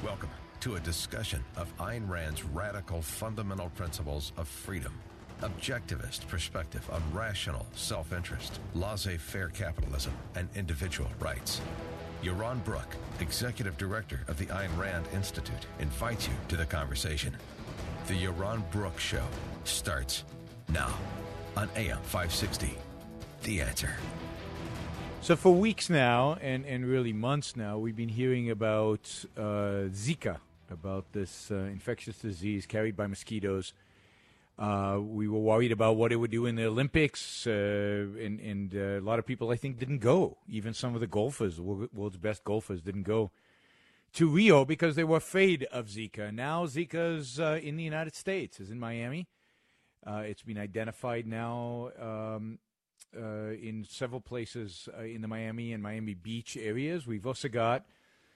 Welcome to a discussion of Ayn Rand's radical fundamental principles of freedom, objectivist perspective on rational self-interest, laissez-faire capitalism, and individual rights. Yaron Brook, Executive Director of the Ayn Rand Institute, invites you to the conversation. The Yaron Brook Show starts now on AM 560. The Answer. So for weeks now, and really months now, we've been hearing about Zika, about this infectious disease carried by mosquitoes. We were worried about what it would do in the Olympics, and a lot of people, I think, didn't go. Even some of the golfers, the world's best golfers, didn't go to Rio because they were afraid of Zika. Now Zika's in the United States, is in Miami. It's been identified now in several places in the Miami and Miami Beach areas. We've also got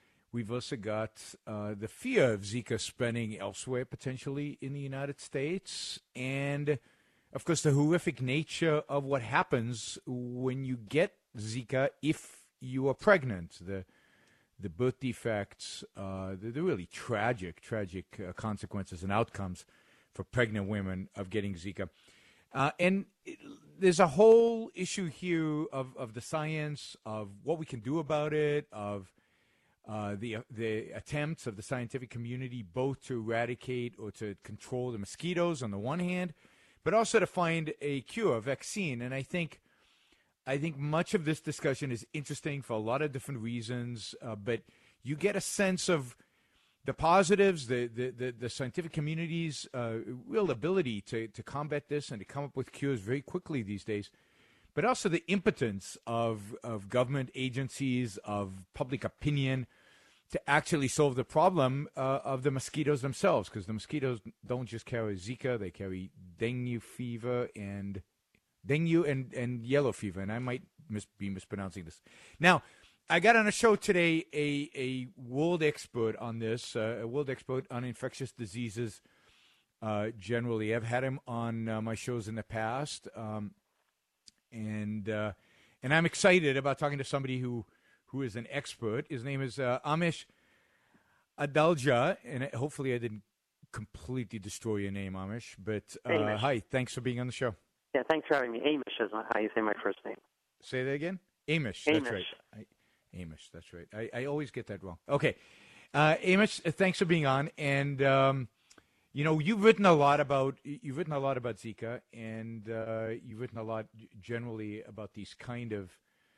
the fear of Zika spreading elsewhere, potentially in the United States, and of course the horrific nature of what happens when you get Zika if you are pregnant. The birth defects, the really tragic consequences and outcomes for pregnant women of getting Zika. And there's a whole issue here of the science, of what we can do about it, of the attempts of the scientific community both to eradicate or to control the mosquitoes on the one hand, but also to find a cure, a vaccine. And I think much of this discussion is interesting for a lot of different reasons, but you get a sense of the positives, the scientific community's real ability to combat this and to come up with cures very quickly these days, but also the impotence of government agencies, of public opinion to actually solve the problem of the mosquitoes themselves, because the mosquitoes don't just carry Zika, they carry dengue and yellow fever, and I might be mispronouncing this. Now, I got on a show today a world expert on this, a world expert on infectious diseases generally. I've had him on my shows in the past, and I'm excited about talking to somebody who is an expert. His name is Amish Adalja, and hopefully I didn't completely destroy your name, Amish. But hi, thanks for being on the show. Yeah, thanks for having me. Amish is how you say my first name. Say that again? Amish. Amish. That's right. Amish, that's right. I always get that wrong. Okay. Amish, thanks for being on. And, you've written a lot about Zika, and you've written a lot generally about these kind of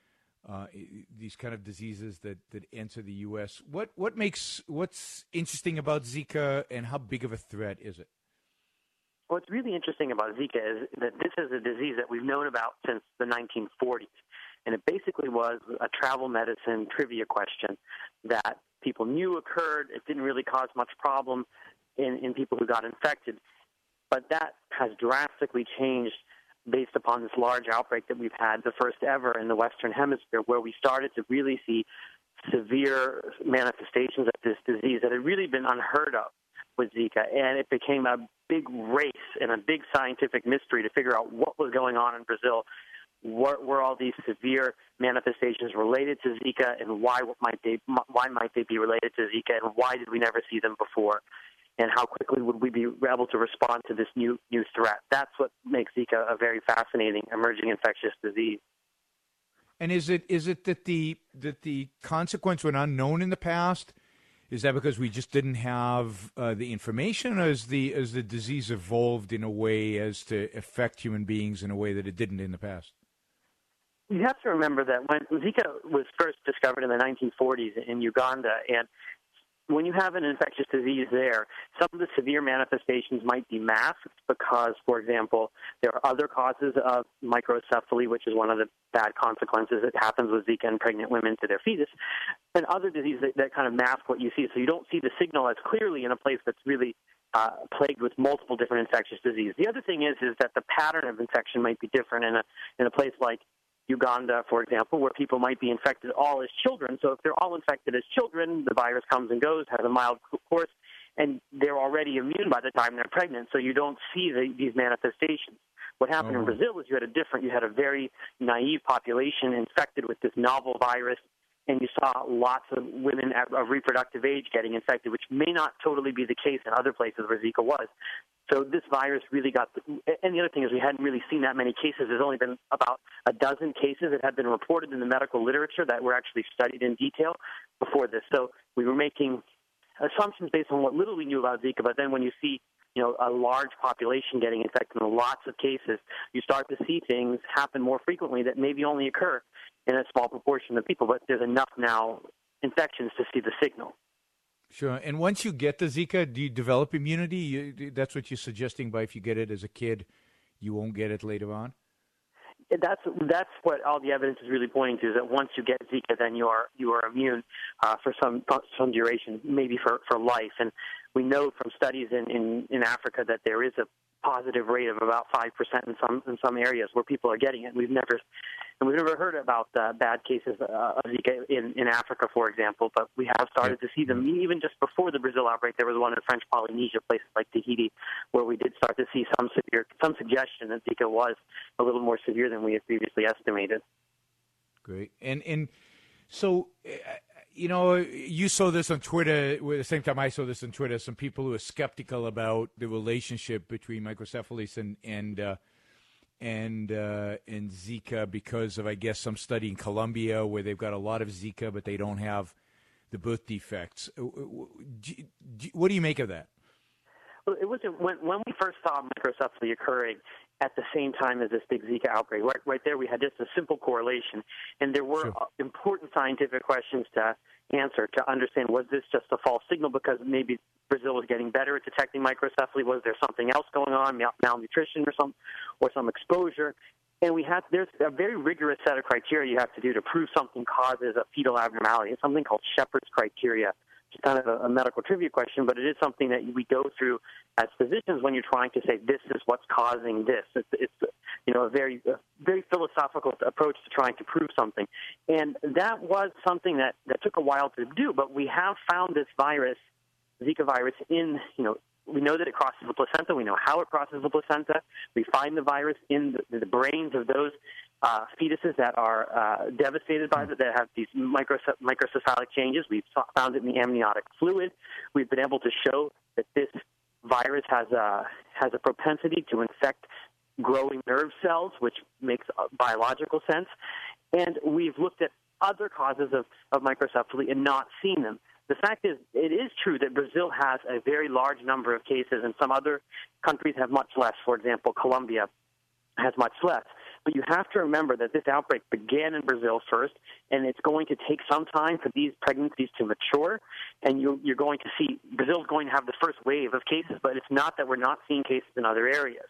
diseases that enter the U.S. What's interesting about Zika, and how big of a threat is it? What's really interesting about Zika is that this is a disease that we've known about since the 1940s. And it basically was a travel medicine trivia question that people knew occurred. It didn't really cause much problem in people who got infected. But that has drastically changed based upon this large outbreak that we've had, the first ever in the Western Hemisphere, where we started to really see severe manifestations of this disease that had really been unheard of with Zika. And it became a big race and a big scientific mystery to figure out what was going on in Brazil. What were all these severe manifestations related to Zika, and why might they be related to Zika, and why did we never see them before, and how quickly would we be able to respond to this new threat? That's what makes Zika a very fascinating emerging infectious disease. And is it that the consequences were unknown in the past? Is that because we just didn't have the information, or has the disease evolved in a way as to affect human beings in a way that it didn't in the past? You have to remember that when Zika was first discovered in the 1940s in Uganda, and when you have an infectious disease there, some of the severe manifestations might be masked because, for example, there are other causes of microcephaly, which is one of the bad consequences that happens with Zika in pregnant women to their fetus, and other diseases that kind of mask what you see. So you don't see the signal as clearly in a place that's really plagued with multiple different infectious diseases. The other thing is that the pattern of infection might be different in a place like Uganda, for example, where people might be infected all as children. So if they're all infected as children, the virus comes and goes, has a mild course, and they're already immune by the time they're pregnant, so you don't see these manifestations. What happened in Brazil is you had a very naive population infected with this novel virus, and you saw lots of women of reproductive age getting infected, which may not totally be the case in other places where Zika was. So this virus really and the other thing is we hadn't really seen that many cases. There's only been about a dozen cases that had been reported in the medical literature that were actually studied in detail before this. So we were making assumptions based on what little we knew about Zika, but then when you see a large population getting infected in lots of cases, you start to see things happen more frequently that maybe only occur in a small proportion of people, but there's enough now infections to see the signal. Sure. And once you get the Zika, do you develop immunity? That's what you're suggesting by if you get it as a kid, you won't get it later on? That's what all the evidence is really pointing to, is that once you get Zika, then you are immune for some duration, maybe for life. And we know from studies in Africa that there is a positive rate of about 5% in some areas where people are getting it. We've never heard about bad cases of Zika in Africa, for example, but we have started to see them. Even just before the Brazil outbreak, there was one in French Polynesia, places like Tahiti, where we did start to see some suggestion that Zika was a little more severe than we had previously estimated. Great. And so, you saw this on Twitter, at the same time I saw this on Twitter, some people who are skeptical about the relationship between microcephaly and Zika because of, I guess, some study in Colombia where they've got a lot of Zika, but they don't have the birth defects. What do you make of that? Well, it was when we first saw microcephaly occurring at the same time as this big Zika outbreak. Right there, we had just a simple correlation, and there were important scientific questions to answer to understand: was this just a false signal because maybe Brazil was getting better at detecting microcephaly? Was there something else going on, malnutrition or some exposure? And there's a very rigorous set of criteria you have to do to prove something causes a fetal abnormality. It's something called Shepard's criteria. It's kind of a medical trivia question, but it is something that we go through as physicians when you're trying to say this is what's causing this. It's a very philosophical approach to trying to prove something, and that was something that took a while to do. But we have found this virus, Zika virus, we know that it crosses the placenta. We know how it crosses the placenta. We find the virus in the brains of those fetuses that are devastated by it, that have these microcephalic changes. We've found it in the amniotic fluid. We've been able to show that this virus has a propensity to infect growing nerve cells, which makes biological sense. And we've looked at other causes of microcephaly and not seen them. The fact is, it is true that Brazil has a very large number of cases, and some other countries have much less. For example, Colombia has much less. But you have to remember that this outbreak began in Brazil first, and it's going to take some time for these pregnancies to mature, and you're going to see Brazil's going to have the first wave of cases, but it's not that we're not seeing cases in other areas.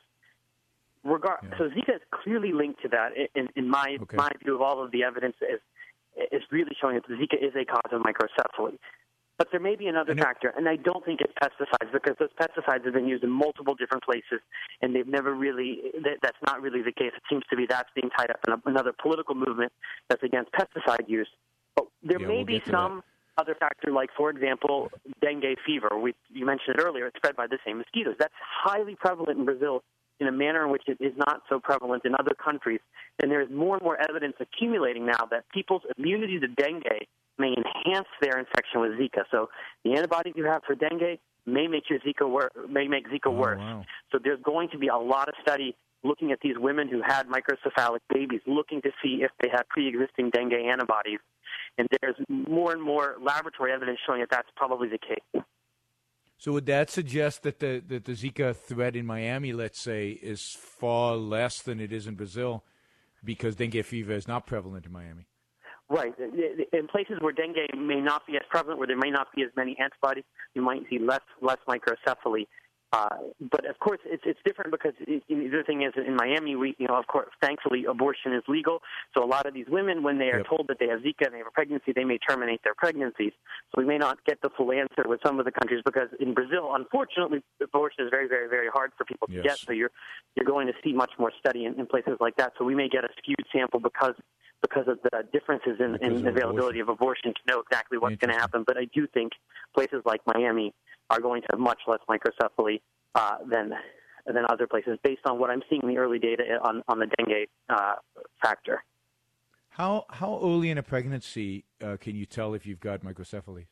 So Zika is clearly linked to that. In my view of all of the evidence is really showing that Zika is a cause of microcephaly. But there may be another factor, and I don't think it's pesticides, because those pesticides have been used in multiple different places, and they've never really – that's not really the case. It seems to be that's being tied up in another political movement that's against pesticide use. But there may be some other factor, like, for example, dengue fever. You mentioned it earlier. It's spread by the same mosquitoes. That's highly prevalent in Brazil in a manner in which it is not so prevalent in other countries. And there's more and more evidence accumulating now that people's immunity to dengue may enhance their infection with Zika. So the antibodies you have for dengue may make Zika worse. Wow. So there's going to be a lot of study looking at these women who had microcephalic babies, looking to see if they had pre-existing dengue antibodies. And there's more and more laboratory evidence showing that that's probably the case. So would that suggest that the Zika threat in Miami, let's say, is far less than it is in Brazil because dengue fever is not prevalent in Miami? Right. In places where dengue may not be as prevalent, where there may not be as many antibodies, you might see less microcephaly. But of course, it's different because the other thing is in Miami, of course, thankfully, abortion is legal. So a lot of these women, when they are told that they have Zika and they have a pregnancy, they may terminate their pregnancies. So we may not get the full answer with some of the countries because in Brazil, unfortunately, abortion is very, very, very hard for people to get. So you're going to see much more study in places like that. So we may get a skewed sample because of the differences in availability of abortion to know exactly what's going to happen. But I do think places like Miami are going to have much less microcephaly than other places, based on what I'm seeing in the early data on the dengue factor. How early in a pregnancy can you tell if you've got microcephaly?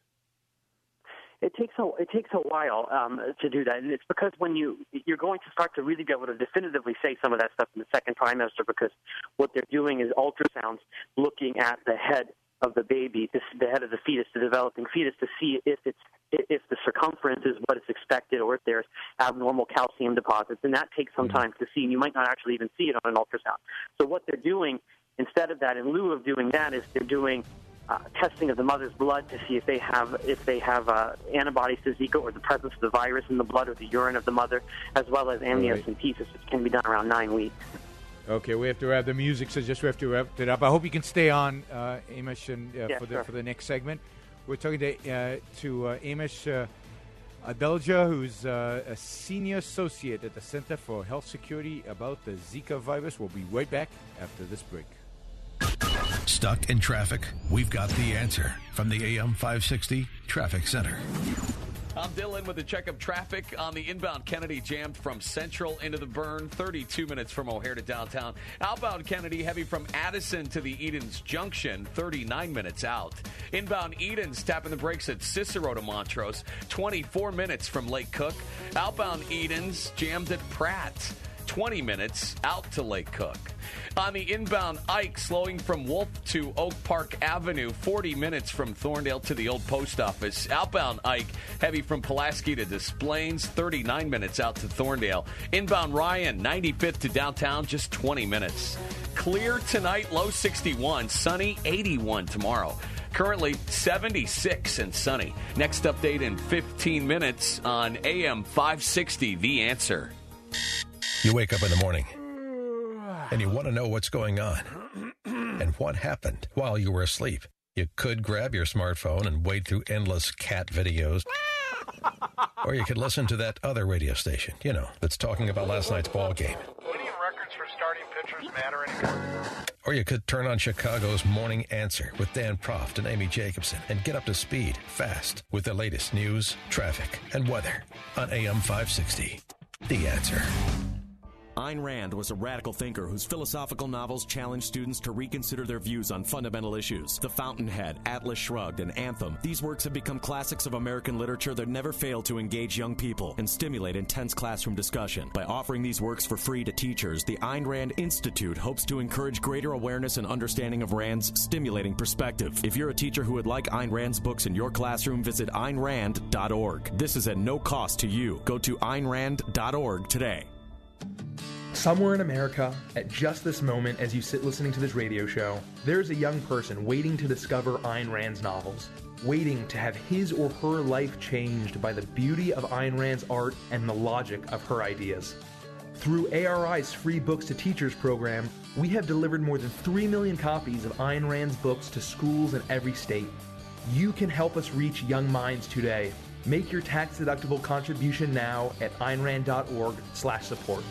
It takes a while to do that, and it's because when you're going to start to really be able to definitively say some of that stuff in the second trimester, because what they're doing is ultrasounds looking at the head of the baby, the head of the fetus, the developing fetus, to see if the circumference is what is expected or if there's abnormal calcium deposits, and that takes some time to see, and you might not actually even see it on an ultrasound. So what they're doing instead of that, in lieu of doing that, is they're doing testing of the mother's blood to see if they have antibodies to Zika or the presence of the virus in the blood or the urine of the mother, as well as amniocentesis, which can be done around 9 weeks. Okay, we have to wrap. The music suggests we have to wrap it up. I hope you can stay on, Amish, and, for the next segment. We're talking to Amish Adelja, who's a senior associate at the Center for Health Security, about the Zika virus. We'll be right back after this break. Stuck in traffic? We've got the answer from the AM 560 Traffic Center. I'm Dylan with a check of traffic on the inbound Kennedy, jammed from Central into the Burn, 32 minutes from O'Hare to downtown. Outbound Kennedy, heavy from Addison to the Edens Junction, 39 minutes out. Inbound Edens, tapping the brakes at Cicero to Montrose, 24 minutes from Lake Cook. Outbound Edens, jammed at Pratt, 20 minutes out to Lake Cook. On the inbound Ike, slowing from Wolf to Oak Park Avenue, 40 minutes from Thorndale to the old post office. Outbound Ike, heavy from Pulaski to Des Plaines, 39 minutes out to Thorndale. Inbound Ryan, 95th to downtown, just 20 minutes. Clear tonight, low 61, sunny 81 tomorrow. Currently 76 and sunny. Next update in 15 minutes on AM 560, The Answer. You wake up in the morning and you want to know what's going on and what happened while you were asleep. You could grab your smartphone and wade through endless cat videos. Or you could listen to that other radio station, that's talking about last night's ball game. Winning records for starting pitchers matter anymore. Or you could turn on Chicago's Morning Answer with Dan Proft and Amy Jacobson and get up to speed fast with the latest news, traffic, and weather on AM 560. The Answer. Ayn Rand was a radical thinker whose philosophical novels challenged students to reconsider their views on fundamental issues. The Fountainhead, Atlas Shrugged, and Anthem. These works have become classics of American literature that never fail to engage young people and stimulate intense classroom discussion. By offering these works for free to teachers, the Ayn Rand Institute hopes to encourage greater awareness and understanding of Rand's stimulating perspective. If you're a teacher who would like Ayn Rand's books in your classroom, visit AynRand.org. This is at no cost to you. Go to AynRand.org today. Somewhere in America, at just this moment as you sit listening to this radio show, there's a young person waiting to discover Ayn Rand's novels, waiting to have his or her life changed by the beauty of Ayn Rand's art and the logic of her ideas. Through ARI's free Books to Teachers program, we have delivered more than 3 million copies of Ayn Rand's books to schools in every state. You can help us reach young minds today. Make your tax-deductible contribution now at AynRand.org/support.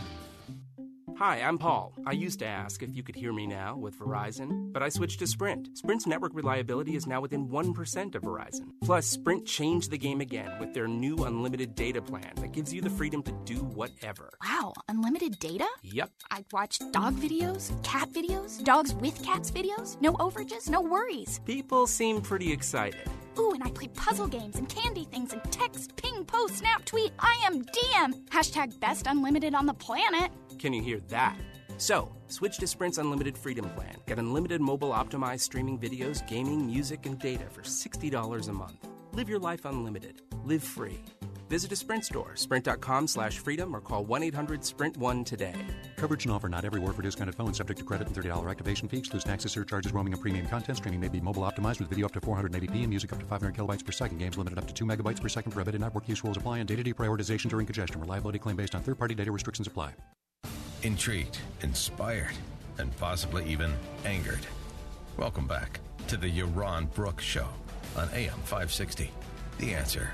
Hi, I'm Paul. I used to ask if you could hear me now with Verizon, but I switched to Sprint. Sprint's network reliability is now within 1% of Verizon. Plus, Sprint changed the game again with their new unlimited data plan that gives you the freedom to do whatever. Wow, unlimited data? Yep. I watched dog videos, cat videos, dogs with cats videos. No overages, no worries. People seem pretty excited. Ooh, and I play puzzle games and candy things and text, ping, post, snap, tweet, IM, DM. Hashtag best unlimited on the planet. Can you hear that? So, switch to Sprint's Unlimited Freedom Plan. Get unlimited mobile optimized streaming videos, gaming, music, and data for $60 a month. Live your life unlimited. Live free. Visit a Sprint store, sprint.com/freedom, or call 1-800-SPRINT1 today. Coverage and offer not everywhere for discounted phones, subject to credit and $30 activation fee. Excludes taxes, surcharges, roaming, and premium content. Streaming may be mobile optimized with video up to 480p and music up to 500 kilobytes per second. Games limited up to 2 megabytes per second. Prohibited network use rules apply, and data deprioritization during congestion. Reliability claim based on third-party data restrictions apply. Intrigued, inspired, and possibly even angered. Welcome back to the Yaron Brooks Show on AM 560. The Answer.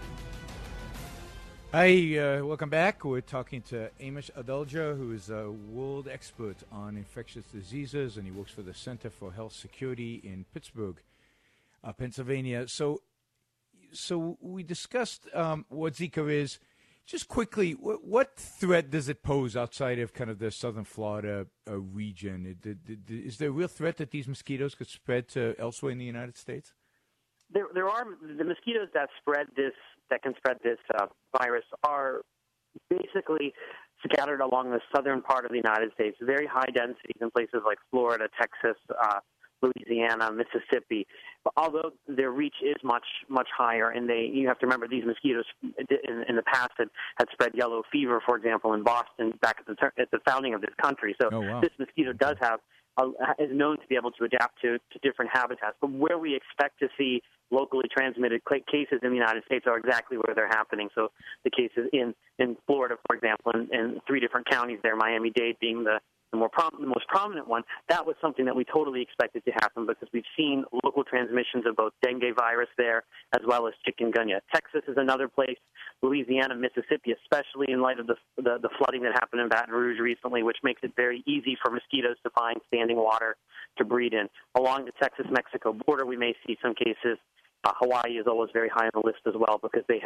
Hi, welcome back. We're talking to Amish Adelja, who is a world expert on infectious diseases, and he works for the Center for Health Security in Pittsburgh, Pennsylvania. So we discussed what Zika is. Just quickly, what threat does it pose outside of kind of the southern Florida region? Is there a real threat that these mosquitoes could spread to elsewhere in the United States? There are the mosquitoes that can spread this virus are basically scattered along the southern part of the United States, very high densities in places like Florida, Texas, Louisiana, Mississippi. But although their reach is much higher, and you have to remember these mosquitoes in the past had spread yellow fever, for example, in Boston back at the founding of this country. So This mosquito is known to be able to adapt to different habitats. But where we expect to see locally transmitted cases in the United States are exactly where they're happening. So the cases in Florida, for example, in 3 different counties there, Miami-Dade being the most prominent one, that was something that we totally expected to happen because we've seen local transmissions of both dengue virus there as well as chikungunya. Texas is another place, Louisiana, Mississippi, especially in light of the flooding that happened in Baton Rouge recently, which makes it very easy for mosquitoes to find standing water to breed in. Along the Texas-Mexico border, we may see some cases. Hawaii is always very high on the list as well because they've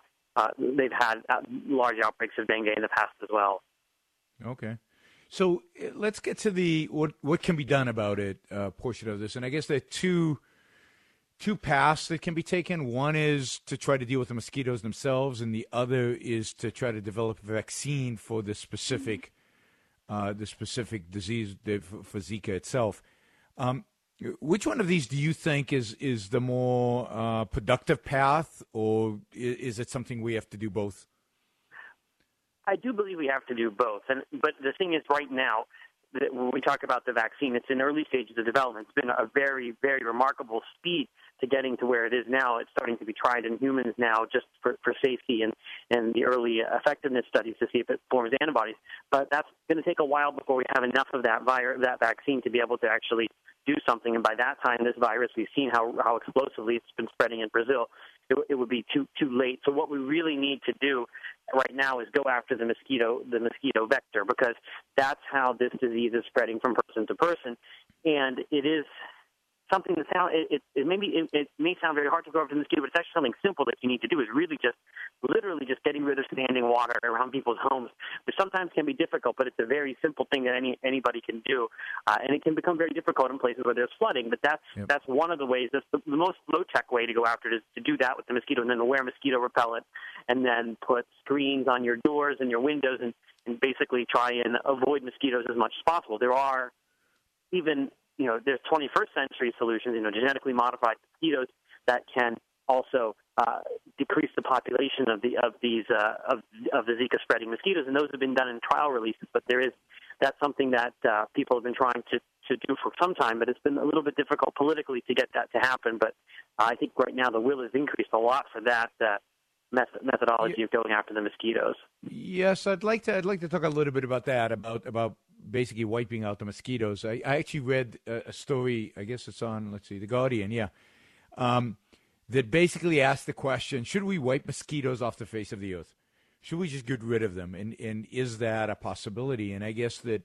had large outbreaks of dengue in the past as well. Okay. So let's get to the what can be done about it portion of this. And I guess there are two paths that can be taken. One is to try to deal with the mosquitoes themselves, and the other is to try to develop a vaccine for the specific disease for Zika itself. Which one of these do you think is the more productive path, or is it something we have to do both? I do believe we have to do both. But the thing is, right now, when we talk about the vaccine, it's in early stages of development. It's been a very, very remarkable speed to getting to where it is now. It's starting to be tried in humans now just for safety and the early effectiveness studies to see if it forms antibodies. But that's going to take a while before we have enough of that vaccine to be able to actually do something. And by that time, this virus, we've seen how explosively it's been spreading in Brazil. It would be too late. So what we really need to do right now is go after the mosquito vector, because that's how this disease is spreading from person to person. And it is something that it may sound very hard to go after the mosquito, but it's actually something simple that you need to do is really literally just getting rid of standing water around people's homes, which sometimes can be difficult, but it's a very simple thing that anybody can do. And it can become very difficult in places where there's flooding, but that's one of the ways. That's the most low-tech way to go after it is to do that with the mosquito, and then to wear mosquito repellent, and then put screens on your doors and your windows, and basically try and avoid mosquitoes as much as possible. There are even there's 21st century solutions, genetically modified mosquitoes that can also decrease the population of the Zika spreading mosquitoes, and those have been done in trial releases. But that's something that people have been trying to do for some time, but it's been a little bit difficult politically to get that to happen. But I think right now the will has increased a lot for that methodology of going after the mosquitoes. Yes, I'd like to talk a little bit about that, about basically wiping out the mosquitoes. I actually read a story, I guess it's on, The Guardian, that basically asked the question, should we wipe mosquitoes off the face of the earth? Should we just get rid of them? And is that a possibility? And I guess that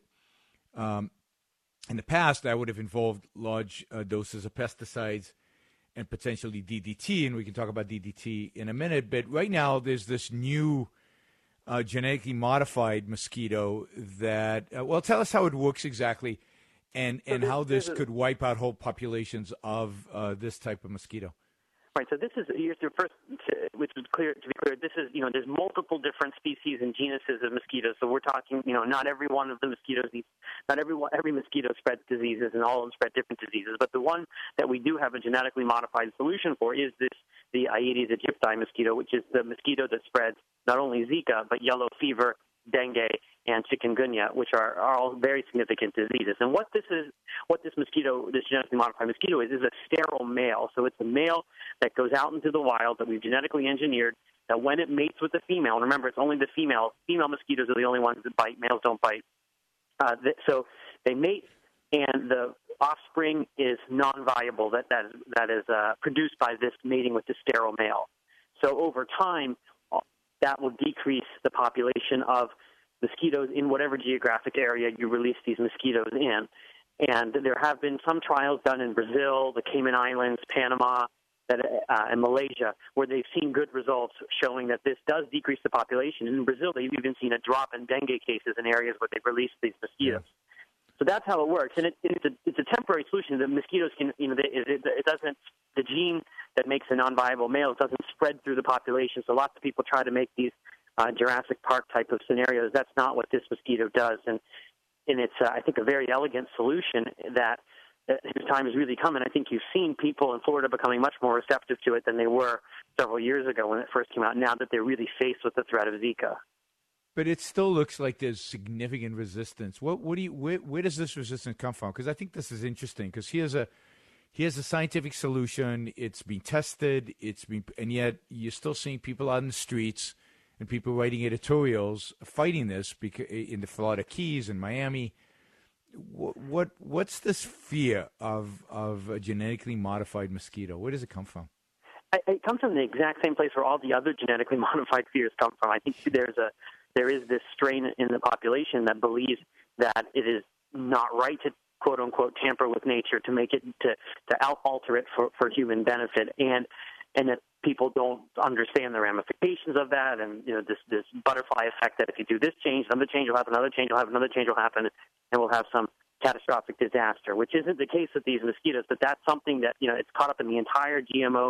in the past, that would have involved large doses of pesticides and potentially DDT, and we can talk about DDT in a minute. But right now, there's this new genetically modified mosquito that, tell us how it works exactly, and how this could wipe out whole populations of this type of mosquito. Right. So this is your first, which is clear. To be clear, this is there's multiple different species and genuses of mosquitoes. So we're talking not every one of the mosquitoes, every mosquito spreads diseases, and all of them spread different diseases. But the one that we do have a genetically modified solution for is the Aedes aegypti mosquito, which is the mosquito that spreads not only Zika but yellow fever, dengue, and chikungunya, which are all very significant diseases. And what this mosquito, this genetically modified mosquito is a sterile male. So it's a male that goes out into the wild that we've genetically engineered, that when it mates with the female, and remember it's only the female mosquitoes are the only ones that bite, males don't bite. So they mate, and the offspring is non-viable that is produced by this mating with the sterile male. So over time, that will decrease the population of mosquitoes in whatever geographic area you release these mosquitoes in. And there have been some trials done in Brazil, the Cayman Islands, Panama, in Malaysia, where they've seen good results showing that this does decrease the population. In Brazil, they've even seen a drop in dengue cases in areas where they've released these mosquitoes. Yeah. So that's how it works, and it's a temporary solution. The mosquitoes can, it doesn't, the gene that makes a non-viable male doesn't spread through the population. So lots of people try to make these Jurassic Park type of scenarios. That's not what this mosquito does, and it's I think a very elegant solution that whose time has really come. And I think you've seen people in Florida becoming much more receptive to it than they were several years ago when it first came out. Now that they're really faced with the threat of Zika. But it still looks like there's significant resistance. Where does this resistance come from? Because I think this is interesting. Because here's a scientific solution. It's been tested. And yet you're still seeing people out in the streets and people writing editorials fighting this in the Florida Keys and Miami. What's this fear of a genetically modified mosquito? Where does it come from? It comes from the exact same place where all the other genetically modified fears come from. I think there is this strain in the population that believes that it is not right to quote unquote tamper with nature, to make it to alter it for human benefit, and that people don't understand the ramifications of that, and this butterfly effect that if you do this change, another change will happen, another change will happen, another change will happen, and we'll have some catastrophic disaster, which isn't the case with these mosquitoes, but that's something that it's caught up in the entire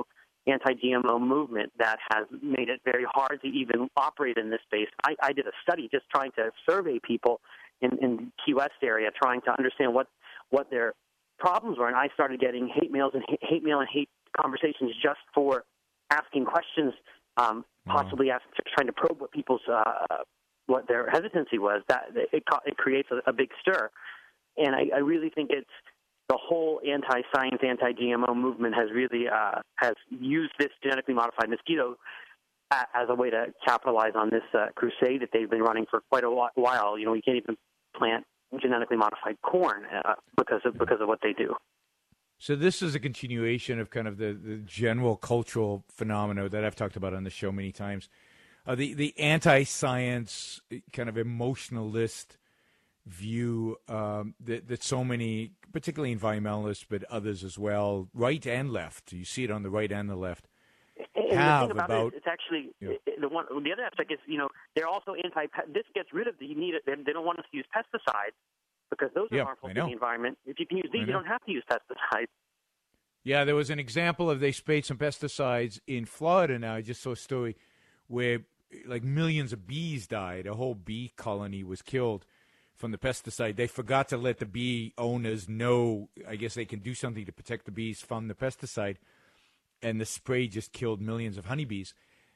anti-GMO movement that has made it very hard to even operate in this space. I did a study just trying to survey people in Key West area, trying to understand what their problems were, and I started getting hate mail and hate conversations just for asking questions, possibly trying to probe what people's what their hesitancy was. That it creates a big stir, and I really think it's the whole anti-science, anti-GMO movement has really has used this genetically modified mosquito as a way to capitalize on this crusade that they've been running for quite a while. You can't even plant genetically modified corn because of what they do. So this is a continuation of kind of the general cultural phenomena that I've talked about on the show many times. The anti-science kind of emotionalist view that so many, particularly environmentalists, but others as well, right and left, you see it on the right and the left, have about it's actually the other aspect is they're also this gets rid of the need. They don't want us to use pesticides because those are harmful to the environment. If you can use these, you don't have to use pesticides. Yeah, there was an example of they sprayed some pesticides in Florida. Now I just saw a story where like millions of bees died. A whole bee colony was killed from the pesticide. They forgot to let the bee owners know, I guess they can do something to protect the bees from the pesticide, and the spray just killed millions of honeybees.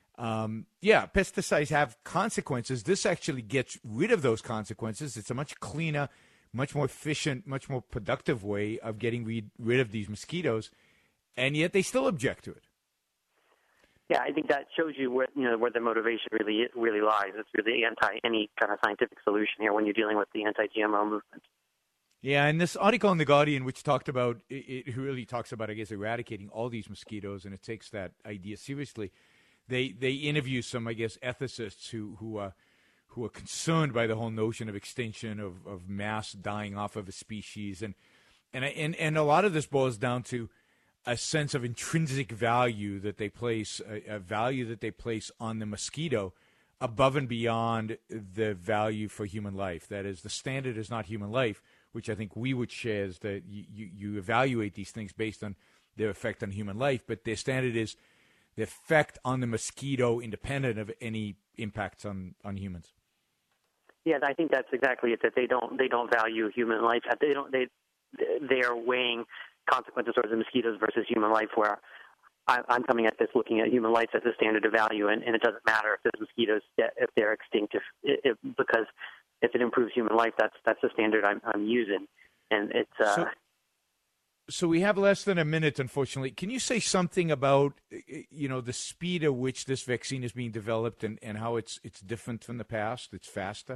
Pesticides have consequences. This actually gets rid of those consequences. It's a much cleaner, much more efficient, much more productive way of getting rid of these mosquitoes, and yet they still object to it. Yeah, I think that shows you where the motivation really lies. It's really anti any kind of scientific solution here when you're dealing with the anti-GMO movement. Yeah, and this article in The Guardian, which talked about, it really talks about, I guess, eradicating all these mosquitoes, and it takes that idea seriously. They interview some, I guess, ethicists who are concerned by the whole notion of extinction, of mass dying off of a species, and a lot of this boils down to a sense of intrinsic value that they place, a value that they place on the mosquito above and beyond the value for human life. That is, the standard is not human life, which I think we would share, is that you evaluate these things based on their effect on human life, but their standard is the effect on the mosquito independent of any impacts on humans. Yeah, I think that's exactly it, that they don't value human life. They are weighing consequences towards the mosquitoes versus human life, where I'm coming at this looking at human life as a standard of value, and it doesn't matter if there's mosquitoes, if they're extinct, because if it improves human life, that's the standard I'm using, and it's. So we have less than a minute, unfortunately. Can you say something about the speed at which this vaccine is being developed and how it's different from the past? It's faster.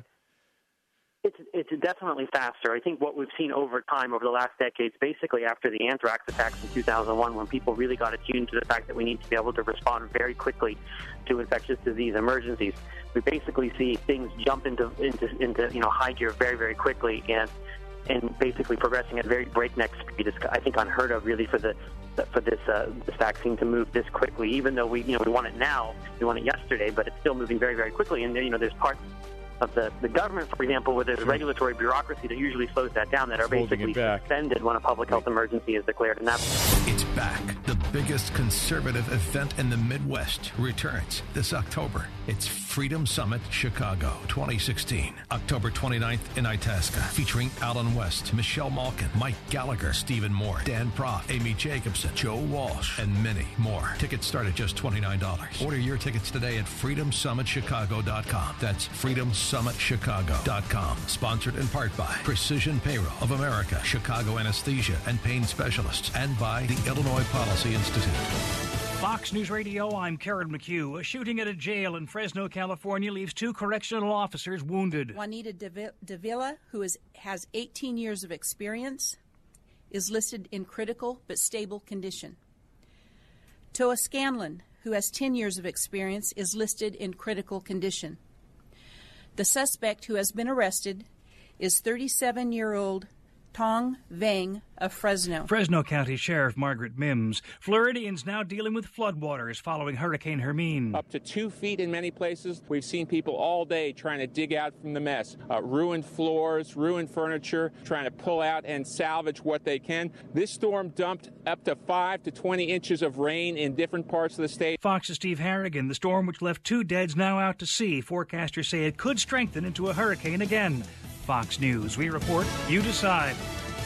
It's definitely faster. I think what we've seen over time, over the last decades, basically after the anthrax attacks in 2001, when people really got attuned to the fact that we need to be able to respond very quickly to infectious disease emergencies, we basically see things jump into high gear very, very quickly. And and basically progressing at very breakneck speed is, I think, unheard of, really, for this vaccine to move this quickly. Even though we want it now, we want it yesterday, but it's still moving very, very quickly. And there's parts of the government, for example, where there's regulatory bureaucracy that usually slows that down, that are basically suspended when a public health emergency is declared. And it's back. The biggest conservative event in the Midwest returns this October. It's Freedom Summit Chicago 2016, October 29th in Itasca, featuring Alan West, Michelle Malkin, Mike Gallagher, Stephen Moore, Dan Proft, Amy Jacobson, Joe Walsh, and many more. Tickets start at just $29. Order your tickets today at freedomsummitchicago.com. That's freedomsummitchicago.com. Sponsored in part by Precision Payroll of America, Chicago Anesthesia and Pain Specialists, and by the Illinois Policy Institute. Fox News Radio, I'm Karen McHugh. A shooting at a jail in Fresno, California leaves 2 correctional officers wounded. Juanita Davila, who has 18 years of experience, is listed in critical but stable condition. Toa Scanlon, who has 10 years of experience, is listed in critical condition. The suspect who has been arrested is 37-year-old Tong Vang of Fresno. Fresno County Sheriff Margaret Mims. Floridians now dealing with floodwaters following Hurricane Hermine. Up to 2 feet in many places. We've seen people all day trying to dig out from the mess. Ruined floors, ruined furniture, trying to pull out and salvage what they can. This storm dumped up to 5 to 20 inches of rain in different parts of the state. Fox's Steve Harrigan. The storm, which left 2 deads, now out to sea. Forecasters say it could strengthen into a hurricane again. Fox News. We report, you decide.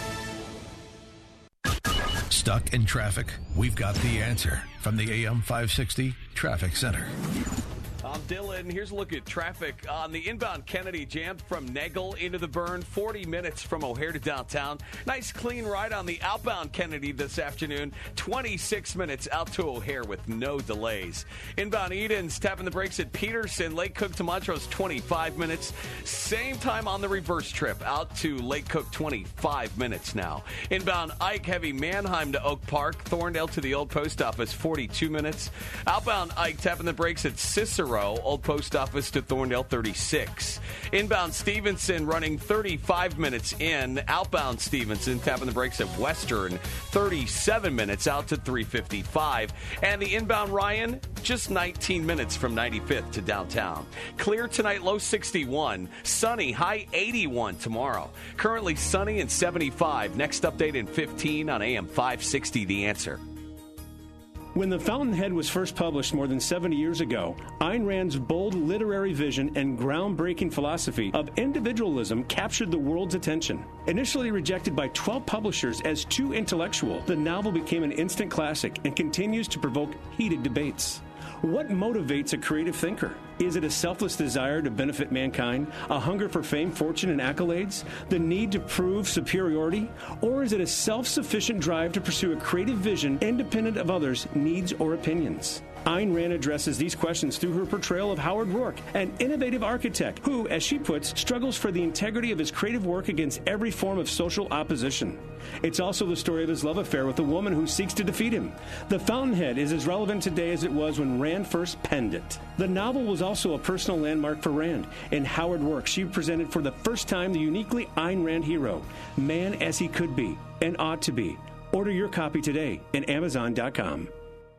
Stuck in traffic? We've got the answer from the AM 560 Traffic Center. I'm Dylan. Here's a look at traffic on the inbound Kennedy, jammed from Nagel into the Burn, 40 minutes from O'Hare to downtown. Nice clean ride on the outbound Kennedy this afternoon, 26 minutes out to O'Hare with no delays. Inbound Edens tapping the brakes at Peterson, Lake Cook to Montrose, 25 minutes. Same time on the reverse trip, out to Lake Cook, 25 minutes now. Inbound Ike, heavy Manheim to Oak Park, Thorndale to the Old Post Office, 42 minutes. Outbound Ike tapping the brakes at Cicero, Old Post Office to Thorndale, 36. Inbound Stevenson running 35 minutes in. Outbound Stevenson tapping the brakes at Western, 37 minutes out to 355. And the inbound Ryan, just 19 minutes from 95th to downtown. Clear tonight, low 61. Sunny, high 81 tomorrow. Currently sunny and 75. Next update in 15 on AM 560, The Answer. When The Fountainhead was first published more than 70 years ago, Ayn Rand's bold literary vision and groundbreaking philosophy of individualism captured the world's attention. Initially rejected by 12 publishers as too intellectual, the novel became an instant classic and continues to provoke heated debates. What motivates a creative thinker? Is it a selfless desire to benefit mankind, a hunger for fame, fortune, and accolades, the need to prove superiority? Or is it a self-sufficient drive to pursue a creative vision independent of others' needs or opinions? Ayn Rand addresses these questions through her portrayal of Howard Rourke, an innovative architect who, as she puts, struggles for the integrity of his creative work against every form of social opposition. It's also the story of his love affair with a woman who seeks to defeat him. The Fountainhead is as relevant today as it was when Rand first penned it. The novel was also a personal landmark for Rand. In Howard Rourke, she presented for the first time the uniquely Ayn Rand hero, man as he could be and ought to be. Order your copy today at Amazon.com.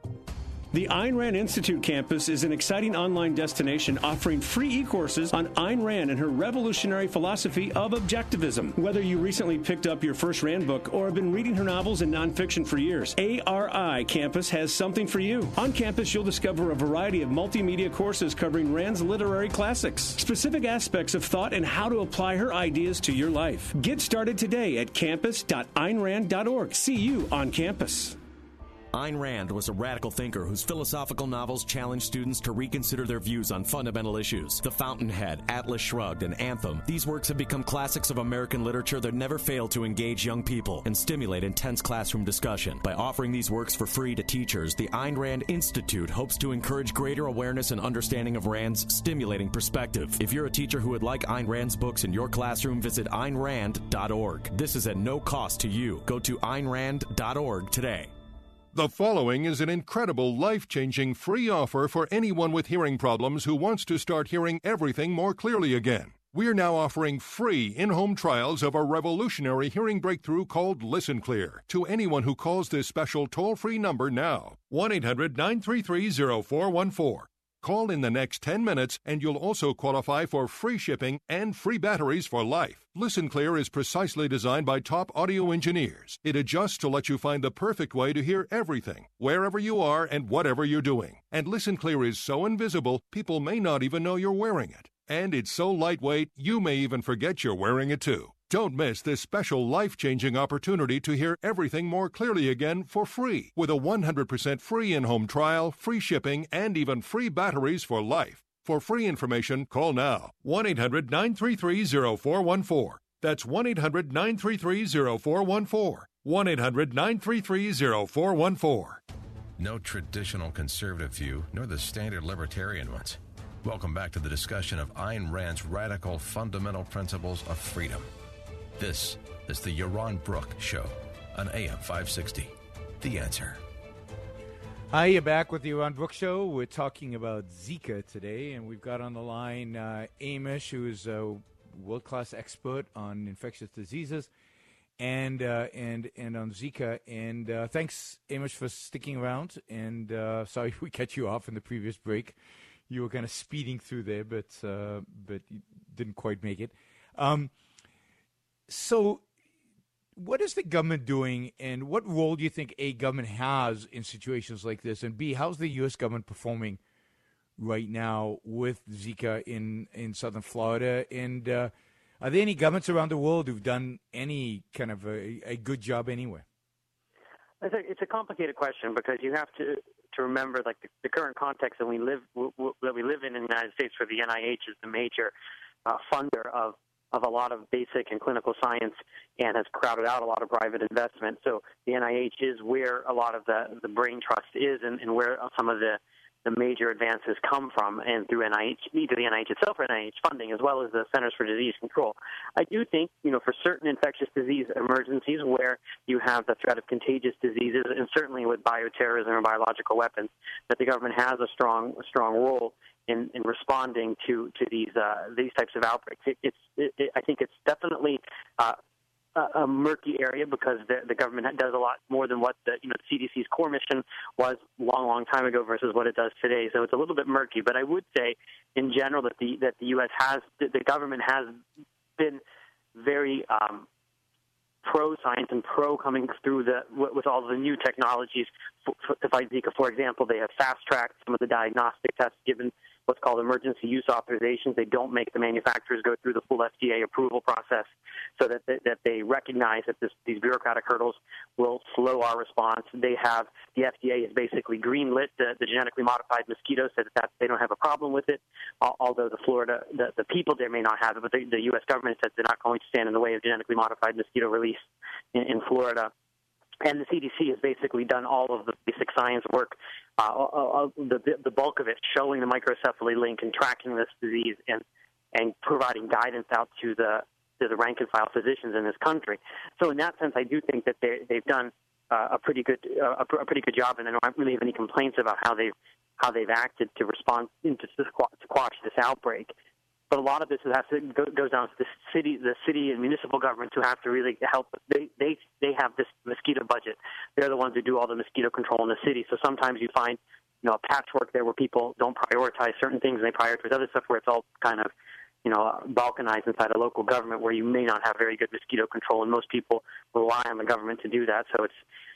The Ayn Rand Institute campus is an exciting online destination offering free e-courses on Ayn Rand and her revolutionary philosophy of objectivism. Whether you recently picked up your first Rand book or have been reading her novels and nonfiction for years, ARI Campus has something for you. On campus, you'll discover a variety of multimedia courses covering Rand's literary classics, specific aspects of thought, and how to apply her ideas to your life. Get started today at campus.aynrand.org. See you on campus. Ayn Rand was a radical thinker whose philosophical novels challenged students to reconsider their views on fundamental issues. The Fountainhead, Atlas Shrugged, and Anthem. These works have become classics of American literature that never fail to engage young people and stimulate intense classroom discussion. By offering these works for free to teachers, the Ayn Rand Institute hopes to encourage greater awareness and understanding of Rand's stimulating perspective. If you're a teacher who would like Ayn Rand's books in your classroom, visit AynRand.org. This is at no cost to you. Go to AynRand.org today. The following is an incredible, life-changing free offer for anyone with hearing problems who wants to start hearing everything more clearly again. We're now offering free in-home trials of a revolutionary hearing breakthrough called Listen Clear to anyone who calls this special toll-free number now, 1-800-933-0414. Call in the next 10 minutes, and you'll also qualify for free shipping and free batteries for life. Listen Clear is precisely designed by top audio engineers. It adjusts to let you find the perfect way to hear everything, wherever you are and whatever you're doing. And Listen Clear is so invisible, people may not even know you're wearing it. And it's so lightweight, you may even forget you're wearing it too. Don't miss this special life-changing opportunity to hear everything more clearly again for free with a 100% free in-home trial, free shipping, and even free batteries for life. For free information, call now, 1-800-933-0414. That's 1-800-933-0414. 1-800-933-0414. No traditional conservative view, nor the standard libertarian ones. Welcome back to the discussion of Ayn Rand's radical fundamental principles of freedom. This is the Yaron Brook Show on AM 560. The Answer. Hi, you're back with the Yaron Brook Show. We're talking about Zika today, and we've got on the line Amish, who is a world-class expert on infectious diseases and on Zika. And thanks, Amish, for sticking around. And sorry we cut you off in the previous break. You were kind of speeding through there, but you didn't quite make it. So what is the government doing, and what role do you think A, government has in situations like this, and B, how's the U.S. government performing right now with Zika in southern Florida? And are there any governments around the world who've done any kind of a good job anywhere? It's a complicated question because you have to remember, like, the current context that we live in the United States, where the NIH is the major funder of a lot of basic and clinical science and has crowded out a lot of private investment. So the NIH is where a lot of the brain trust is and where some of the major advances come from, and through NIH, either the NIH itself or NIH funding, as well as the Centers for Disease Control. I do think, for certain infectious disease emergencies where you have the threat of contagious diseases, and certainly with bioterrorism or biological weapons, that the government has a strong role in responding to these types of outbreaks. I think it's definitely a murky area because the government does a lot more than what the CDC's core mission was long time ago versus what it does today. So it's a little bit murky. But I would say, in general, that the U.S. the government has been very pro science and pro coming through with all the new technologies to fight Zika. For example, they have fast tracked some of the diagnostic tests given what's called emergency use authorizations. They don't make the manufacturers go through the full FDA approval process, so that they recognize that these bureaucratic hurdles will slow our response. The FDA has basically greenlit the genetically modified mosquito, so that they don't have a problem with it. Although the people there may not have it, but the U.S. government says they're not going to stand in the way of genetically modified mosquito release in Florida. And the CDC has basically done all of the basic science work, the bulk of it, showing the microcephaly link and tracking this disease and providing guidance out to the rank and file physicians in this country. So in that sense, I do think that they've done a pretty good job, and I don't really have any complaints about how they've acted to respond to quash this outbreak. But a lot of this goes down to the city and municipal governments who have to really help. They have this mosquito budget. They're the ones who do all the mosquito control in the city. So sometimes you find, a patchwork there where people don't prioritize certain things and they prioritize other stuff, where it's all kind of, balkanized inside a local government where you may not have very good mosquito control, and most people rely on the government to do that. So it's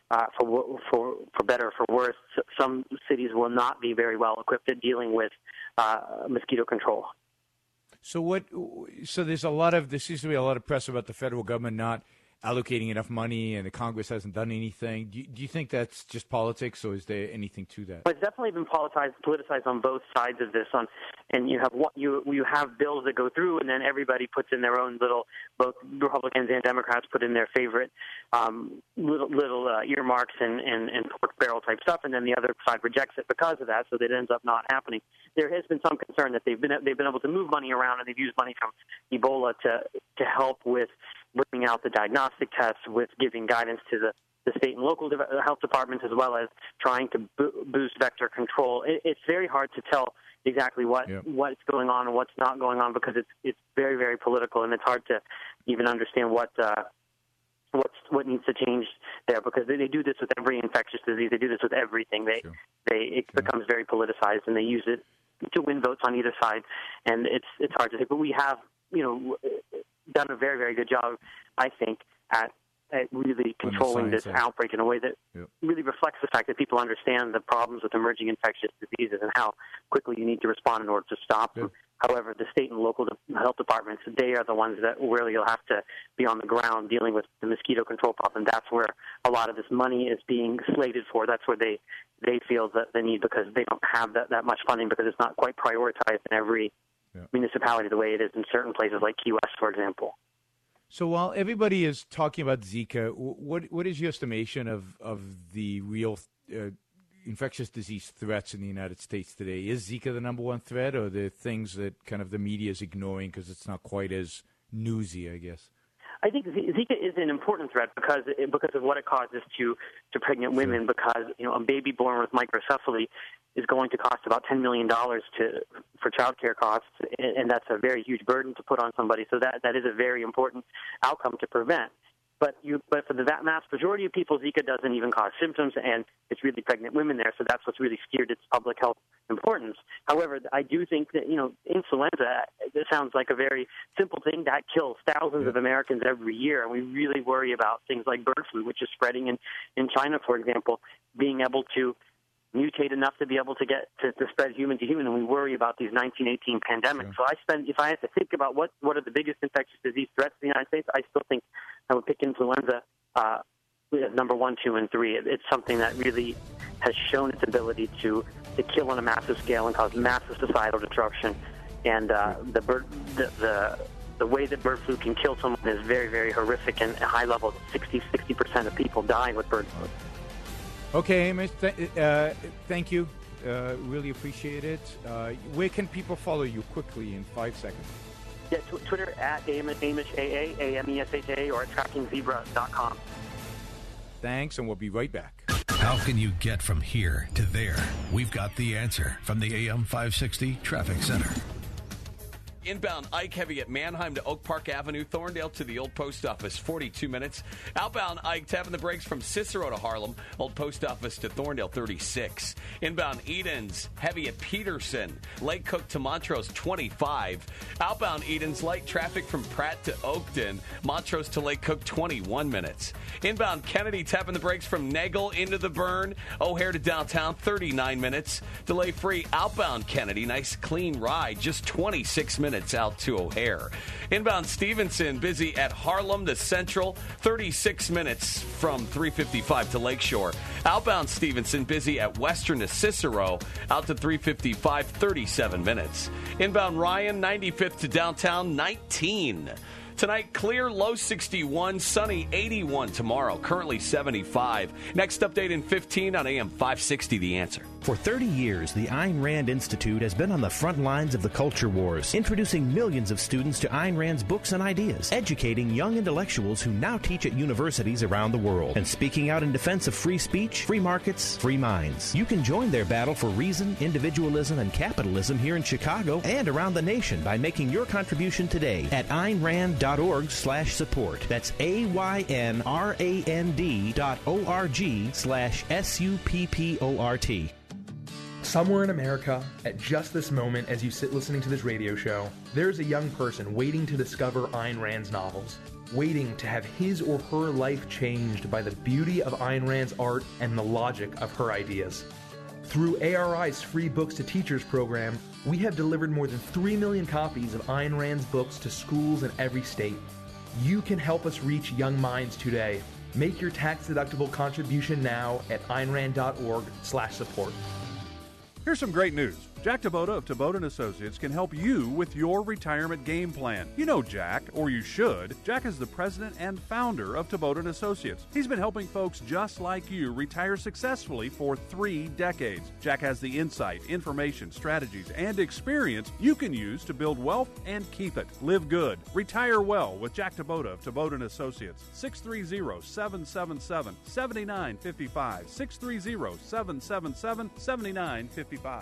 for better or for worse, some cities will not be very well equipped at dealing with mosquito control. So there seems to be a lot of press about the federal government not allocating enough money, and the Congress hasn't done anything. Do you think that's just politics, or is there anything to that? It's definitely been politicized on both sides of this. And you have bills that go through, and then everybody puts in their own little. Both Republicans and Democrats put in their favorite little earmarks and pork barrel type stuff, and then the other side rejects it because of that. So that it ends up not happening. There has been some concern that they've been able to move money around, and they've used money from Ebola to help with bringing out the diagnostic tests, with giving guidance to the state and local health departments, as well as trying to boost vector control. It's very hard to tell exactly what's going on and what's not going on, because it's very, very political, and it's hard to even understand what needs to change there, because they do this with every infectious disease. They do this with everything. It becomes very politicized, and they use it to win votes on either side, and it's hard to say. But we have done a very, very good job, I think, at really controlling this outbreak in a way that really reflects the fact that people understand the problems with emerging infectious diseases and how quickly you need to respond in order to stop them. However, the state and local health departments, they are the ones that really you'll have to be on the ground dealing with the mosquito control problem. That's where a lot of this money is being slated for. That's where they feel that the need, because they don't have that much funding, because it's not quite prioritized in every municipality the way it is in certain places like Key West, for example. So while everybody is talking about Zika, what is your estimation of the real infectious disease threats in the United States today? Is Zika the number one threat, or the things that kind of the media is ignoring because it's not quite as newsy, I guess? I think Zika is an important threat because of what it causes to pregnant women. Because a baby born with microcephaly is going to cost about $10 million for child care costs, and that's a very huge burden to put on somebody. So that is a very important outcome to prevent. But for the vast majority of people, Zika doesn't even cause symptoms, and it's really pregnant women there, so that's what's really skewed its public health importance. However, I do think that, influenza, it sounds like a very simple thing that kills thousands of Americans every year, and we really worry about things like bird flu, which is spreading in China, for example, being able to mutate enough to be able to get to spread human to human, and we worry about these 1918 pandemics. So if I had to think about what are the biggest infectious disease threats in the United States, I still think I would pick influenza number 1, 2, and 3. It's something that really has shown its ability to kill on a massive scale and cause massive societal disruption. And the way that bird flu can kill someone is very, very horrific, and at a high level, 60% of people die with bird flu. Okay, Amish, thank you. Really appreciate it. Where can people follow you quickly in 5 seconds? Yeah, Twitter at AmishAA, AMESHA, or at trackingzebra.com. Thanks, and we'll be right back. How can you get from here to there? We've got the answer from the AM 560 Traffic Center. Inbound Ike heavy at Manheim to Oak Park Avenue, Thorndale to the Old Post Office, 42 minutes. Outbound Ike tapping the brakes from Cicero to Harlem, Old Post Office to Thorndale, 36. Inbound Edens heavy at Peterson, Lake Cook to Montrose, 25. Outbound Edens light traffic from Pratt to Oakton, Montrose to Lake Cook, 21 minutes. Inbound Kennedy tapping the brakes from Nagel into the Burn, O'Hare to downtown, 39 minutes. Delay free outbound Kennedy, nice clean ride, just 26 minutes out to O'Hare. Inbound Stevenson busy at Harlem to Central, 36 minutes from 355 to Lakeshore. Outbound Stevenson busy at Western to Cicero, out to 355, 37 minutes. Inbound Ryan, 95th to downtown, 19. Tonight, clear, low 61, sunny 81 tomorrow, currently 75. Next update in 15 on AM 560, The Answer. For 30 years, the Ayn Rand Institute has been on the front lines of the culture wars, introducing millions of students to Ayn Rand's books and ideas, educating young intellectuals who now teach at universities around the world, and speaking out in defense of free speech, free markets, free minds. You can join their battle for reason, individualism, and capitalism here in Chicago and around the nation by making your contribution today at AynRand.org/support. That's AYNRAND.org/SUPPORT. Somewhere in America, at just this moment as you sit listening to this radio show, there's a young person waiting to discover Ayn Rand's novels, waiting to have his or her life changed by the beauty of Ayn Rand's art and the logic of her ideas. Through ARI's Free Books to Teachers program, we have delivered more than 3 million copies of Ayn Rand's books to schools in every state. You can help us reach young minds today. Make your tax-deductible contribution now at AynRand.org/support. Here's some great news. Jack Taboda of Taboda & Associates can help you with your retirement game plan. You know Jack, or you should. Jack is the president and founder of Taboda & Associates. He's been helping folks just like you retire successfully for 3 decades. Jack has the insight, information, strategies, and experience you can use to build wealth and keep it. Live good. Retire well with Jack Taboda of Taboda & Associates. 630-777-7955. 630-777-7955.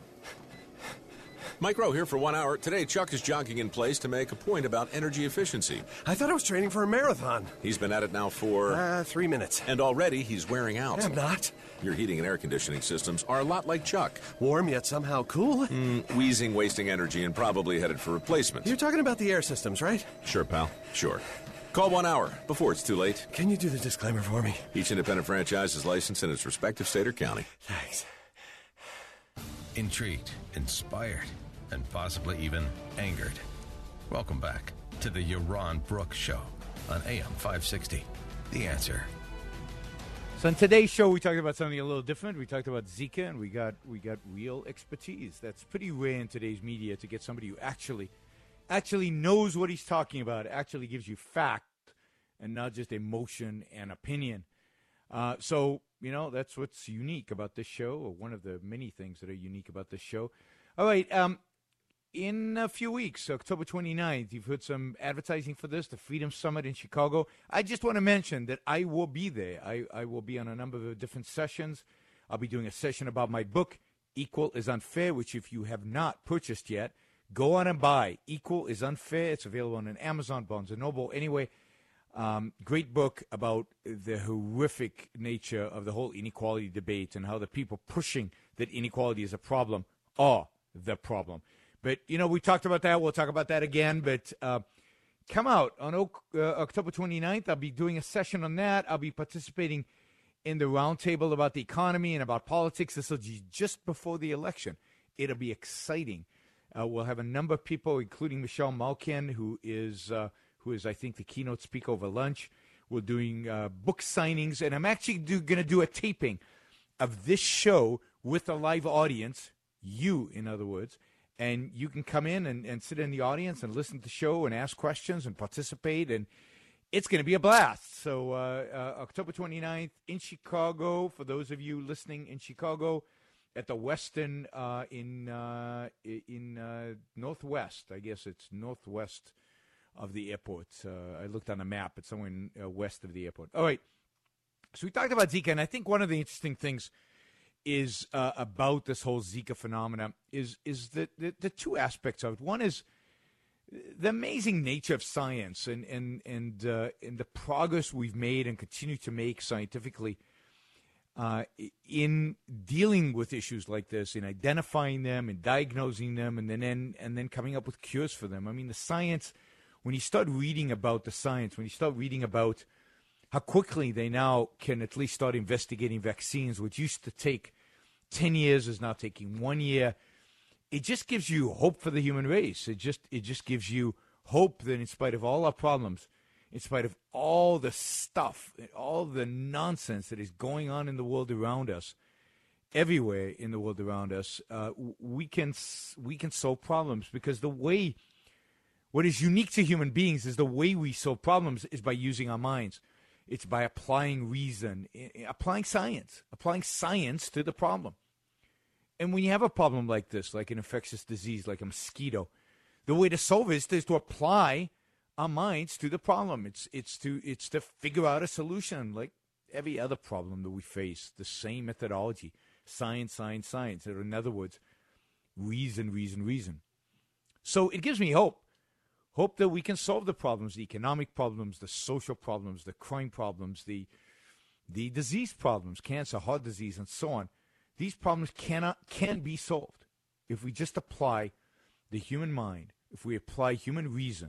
Mike Rowe here for 1 hour. Today, Chuck is jogging in place to make a point about energy efficiency. I thought I was training for a marathon. He's been at it now for... 3 minutes. And already he's wearing out. I'm not. Your heating and air conditioning systems are a lot like Chuck. Warm yet somehow cool? Wheezing, wasting energy, and probably headed for replacement. You're talking about the air systems, right? Sure, pal. Sure. Call 1 hour before it's too late. Can you do the disclaimer for me? Each independent franchise is licensed in its respective state or county. Thanks. Intrigued, inspired, and possibly even angered. Welcome back to the Yaron Brooks Show on AM 560. The Answer. So on today's show, we talked about something a little different. We talked about Zika, and we got real expertise. That's pretty rare in today's media to get somebody who actually knows what he's talking about, actually gives you fact and not just emotion and opinion. So, that's what's unique about this show, or one of the many things that are unique about this show. All right, in a few weeks, October 29th, you've heard some advertising for this, the Freedom Summit in Chicago. I just want to mention that I will be there. I will be on a number of different sessions. I'll be doing a session about my book, Equal is Unfair, which if you have not purchased yet, go on and buy. Equal is Unfair. It's available on Amazon, Barnes & Noble. Anyway, great book about the horrific nature of the whole inequality debate and how the people pushing that inequality is a problem are the problem. But, we talked about that. We'll talk about that again. But come out on October 29th. I'll be doing a session on that. I'll be participating in the roundtable about the economy and about politics. This will be just before the election. It'll be exciting. We'll have a number of people, including Michelle Malkin, who is, I think, the keynote speaker over lunch. We're doing book signings, and I'm actually going to do a taping of this show with a live audience, you, in other words, and you can come in and sit in the audience and listen to the show and ask questions and participate, and it's going to be a blast. So October 29th in Chicago, for those of you listening in Chicago, at the Westin in Northwest. I guess it's northwest of the airport. I looked on a map. It's somewhere west of the airport. All right. So we talked about Zika, and I think one of the interesting things is about this whole Zika phenomena is the two aspects of it. One is the amazing nature of science and the progress we've made and continue to make scientifically in dealing with issues like this, in identifying them, in diagnosing them, and then coming up with cures for them. I mean, the science, when you start reading about the science, when you start reading about how quickly they now can at least start investigating vaccines, which used to take 10 years is now taking 1 year. It just gives you hope for the human race. It just gives you hope that in spite of all our problems, in spite of all the stuff, all the nonsense that is going on in the world around us, everywhere in the world around us, we can solve problems, because what is unique to human beings is the way we solve problems is by using our minds. It's by applying reason, applying science to the problem. And when you have a problem like this, like an infectious disease, like a mosquito, the way to solve it is to apply our minds to the problem. It's to figure out a solution, like every other problem that we face. The same methodology: science. Or in other words, reason. So it gives me hope that we can solve the problems, the economic problems, the social problems, the crime problems, the disease problems, cancer, heart disease, and so on. These problems can be solved if we just apply the human mind, if we apply human reason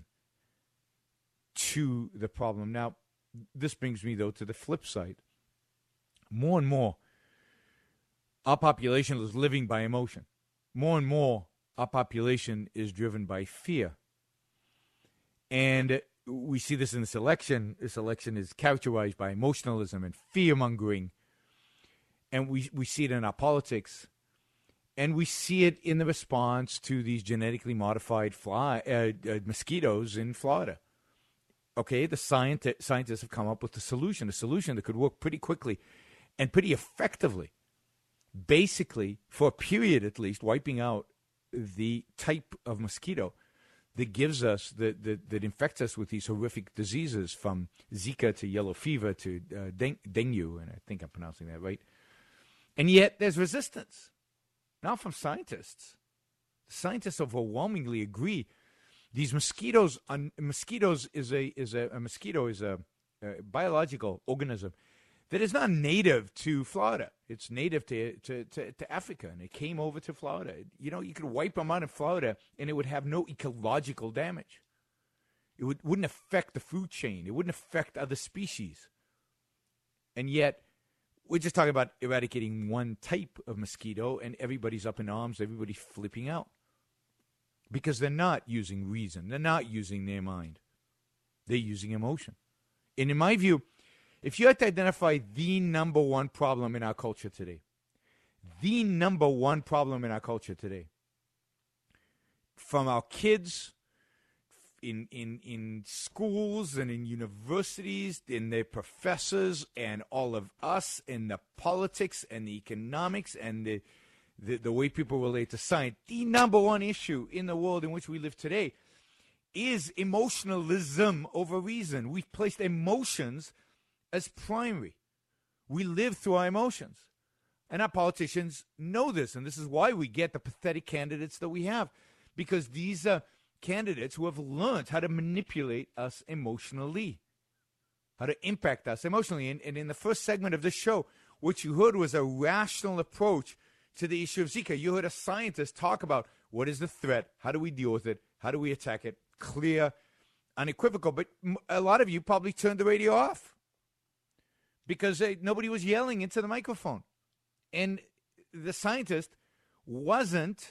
to the problem. Now, this brings me, though, to the flip side. More and more, our population is living by emotion. More and more, our population is driven by fear. And we see this in this election. This election is characterized by emotionalism and fear-mongering. And we see it in our politics. And we see it in the response to these genetically modified mosquitoes in Florida. Okay, the scientists have come up with a solution that could work pretty quickly and pretty effectively, basically, for a period at least, wiping out the type of mosquito that gives us, that infects us with these horrific diseases, from Zika to yellow fever to dengue, and I think I'm pronouncing that right. And yet there's resistance, not from scientists. Scientists overwhelmingly agree these mosquitoes is a biological organism that is not native to Florida. It's native to Africa, and it came over to Florida. You know, you could wipe them out in Florida, and it would have no ecological damage. It wouldn't affect the food chain. It wouldn't affect other species. And yet, we're just talking about eradicating one type of mosquito, and everybody's up in arms, everybody's flipping out. Because they're not using reason. They're not using their mind. They're using emotion. And in my view, if you had to identify the number one problem in our culture today, from our kids in schools and in universities, in their professors, and all of us, in the politics and the economics and the way people relate to science, the number one issue in the world in which we live today is emotionalism over reason. We've placed emotions as primary. We live through our emotions. And our politicians know this, and this is why we get the pathetic candidates that we have, because these are candidates who have learned how to manipulate us emotionally, how to impact us emotionally. And in the first segment of this show, what you heard was a rational approach to the issue of Zika. You heard a scientist talk about what is the threat, how do we deal with it, how do we attack it, clear, unequivocal. But a lot of you probably turned the radio off because nobody was yelling into the microphone. And the scientist wasn't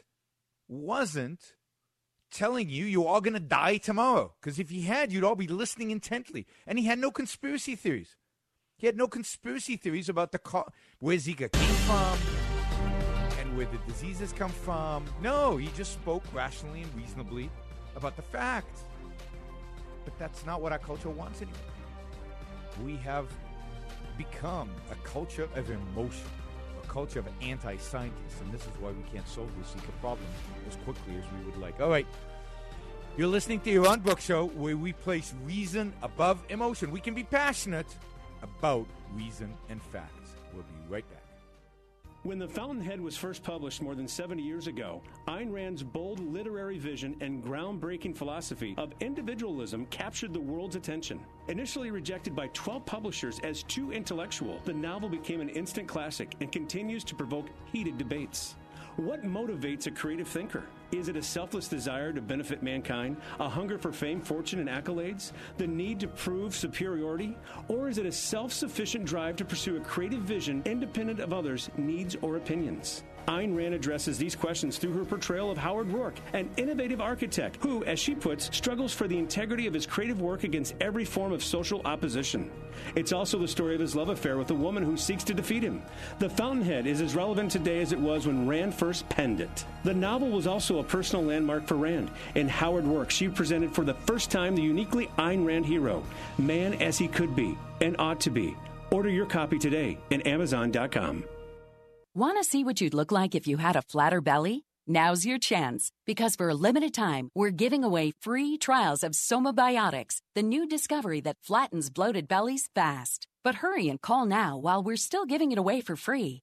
telling you you're all going to die tomorrow. Because if he had, you'd all be listening intently. And he had no conspiracy theories. He had no conspiracy theories about where Zika came from, where the diseases come from. No, he just spoke rationally and reasonably about the facts. But that's not what our culture wants anymore. We have become a culture of emotion, a culture of anti-scientists, and this is why we can't solve the Zika problem as quickly as we would like. All right, you're listening to Yaron Brook Show, where we place reason above emotion. We can be passionate about reason and facts. We'll be right back. When The Fountainhead was first published more than 70 years ago, Ayn Rand's bold literary vision and groundbreaking philosophy of individualism captured the world's attention. Initially rejected by 12 publishers as too intellectual, the novel became an instant classic and continues to provoke heated debates. What motivates a creative thinker? Is it a selfless desire to benefit mankind, a hunger for fame, fortune, and accolades, the need to prove superiority? Or is it a self-sufficient drive to pursue a creative vision independent of others' needs or opinions? Ayn Rand addresses these questions through her portrayal of Howard Rourke, an innovative architect who, as she puts, struggles for the integrity of his creative work against every form of social opposition. It's also the story of his love affair with a woman who seeks to defeat him. The Fountainhead is as relevant today as it was when Rand first penned it. The novel was also a personal landmark for Rand. In Howard Rourke, she presented for the first time the uniquely Ayn Rand hero, man as he could be and ought to be. Order your copy today at Amazon.com. Want to see what you'd look like if you had a flatter belly? Now's your chance, because for a limited time, we're giving away free trials of Somabiotics, the new discovery that flattens bloated bellies fast. But hurry and call now while we're still giving it away for free.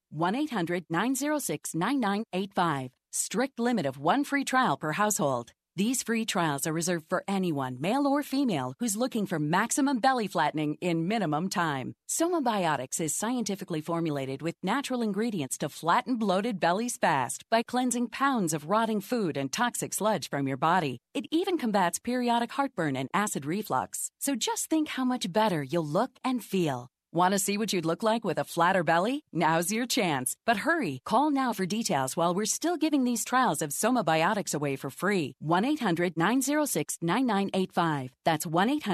1-800-906-9985. Strict limit of one free trial per household. These free trials are reserved for anyone, male or female, who's looking for maximum belly flattening in minimum time. Somabiotics is scientifically formulated with natural ingredients to flatten bloated bellies fast by cleansing pounds of rotting food and toxic sludge from your body. It even combats periodic heartburn and acid reflux. So just think how much better you'll look and feel. Want to see what you'd look like with a flatter belly? Now's your chance. But hurry, call now for details while we're still giving these trials of Somabiotics away for free. 1-800-906-9985. That's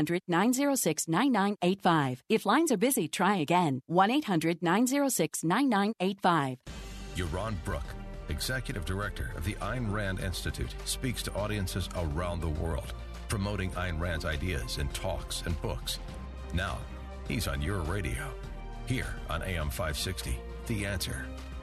1-800-906-9985. If lines are busy, try again. 1-800-906-9985. Yaron Brook executive director of the Ayn Rand Institute, speaks to audiences around the world, promoting Ayn Rand's ideas in talks and books. Now, he's on your radio, here on AM 560, The Answer.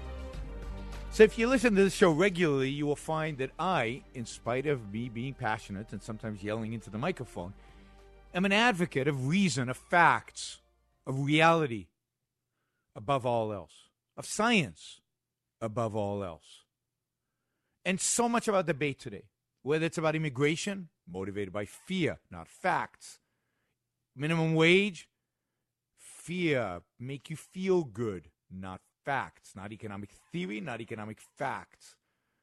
So if you listen to this show regularly, you will find that I, in spite of me being passionate and sometimes yelling into the microphone, am an advocate of reason, of facts, of reality above all else, of science above all else. And so much about debate today, whether it's about immigration, motivated by fear, not facts, minimum wage, fear, make you feel good, not facts, not economic theory, not economic facts.